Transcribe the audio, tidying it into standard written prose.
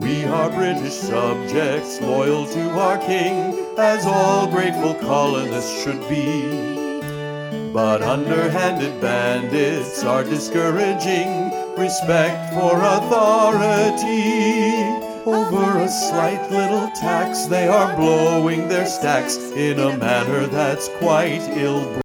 We are British subjects, loyal to our king, as all grateful colonists should be. But underhanded bandits are discouraging respect for authority. Over a slight little tax, they are blowing their stacks in a manner that's quite ill-bred.